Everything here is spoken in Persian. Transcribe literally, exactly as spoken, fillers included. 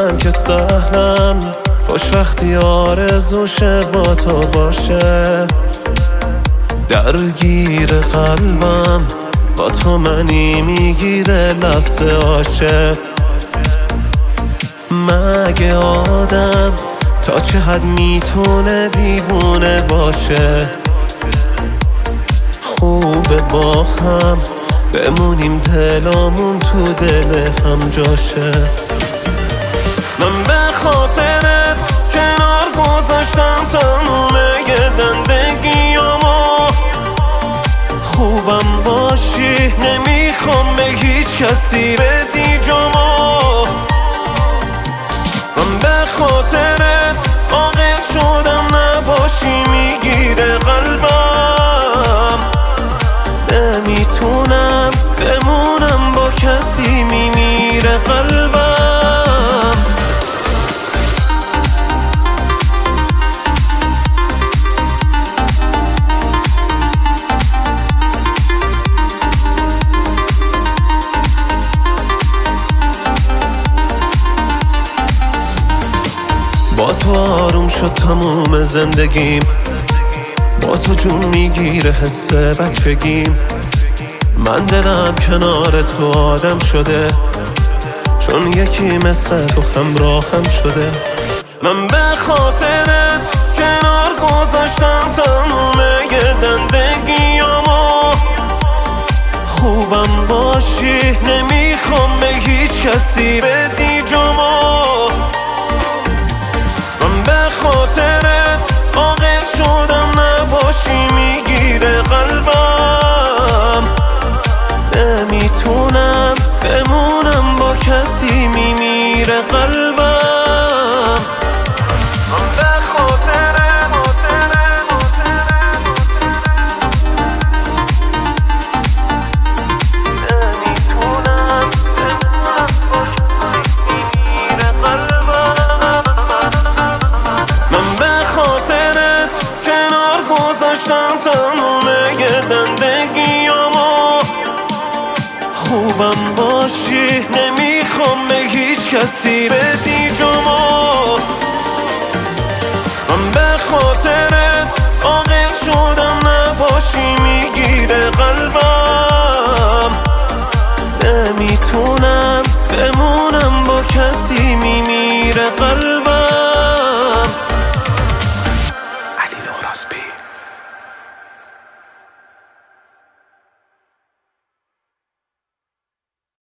من که سهلم خوش وقتی آرزوشه با تو باشه. درگیر قلبم با تو منی میگیره لفظ عاشق. مگه آدم تا چه حد میتونه دیوونه باشه؟ خوبه با هم بمونیم دلامون تو دل هم جاشه. من به خاطرت کنار گذاشتم تمومه زندگیامو. خوبم باشی نمیخوام به هیچ کسی بدی جامو. من به خاطرت عاقل شدم نباشی میگیره قلبم. نمیتونم بمونم با کسی میمیره قلبم. با تو آروم شد تموم زندگیم. با تو جون میگیره حس بچگیم. من دلم کنار تو آدم شده چون یکی مثل تو همراهم شده. من به خاطرت کنار گذاشتم تموم زندگیامو. خوبم باشی نمیخوام به هیچ کسی بدی جامو. من به خاطرت عاقل شدم نباشی میگیره قلبم. نمیتونم بمونم با کسی میمیره قلبم. من به خاطرت نمیتونم بمونم با کسی میمیره قلبم. من به خاطرت کنار گذاشتم تموم زندگیامو. خوبم باشی نمیخوام به هیچ کسی بدی جامو. من به خاطرت عاقل شدم نباشی میگیره قلبم. نمیتونم بمونم با کسی میمیره قلبم. علی نوراسبی.